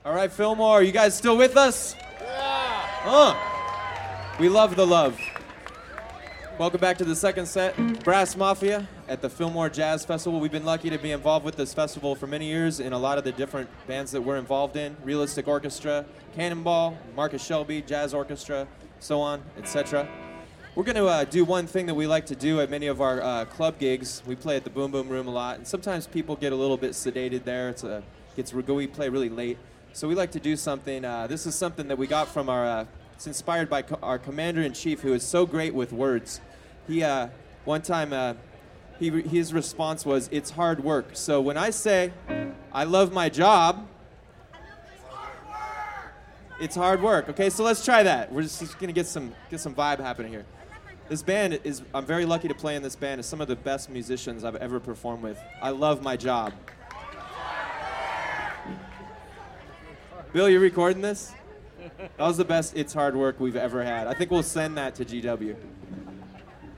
All right, Fillmore, you guys still with us? We love the love. Welcome back to the second set, Brass Mafia at the Fillmore Jazz Festival. We've been lucky to be involved with this festival for many years in a lot of the different bands that we're involved in. Realistic Orchestra, Cannonball, Marcus Shelby, Jazz Orchestra, so on, etc. We're going to do one thing that we like to do at many of our club gigs. We play at the Boom Boom Room a lot, and sometimes people get a little bit sedated there. We play really late. So we like to do something. This is something that we got from it's inspired by our Commander-in-Chief, who is so great with words. He, one time, his response was, "It's hard work." So when I say, "I love my job," it's hard work. Okay, so let's try that. We're just gonna get some vibe happening here. This band I'm very lucky to play in this band. It's some of the best musicians I've ever performed with. I love my job. Bill, you recording this? That was the best "It's hard work" we've ever had. I think we'll send that to GW.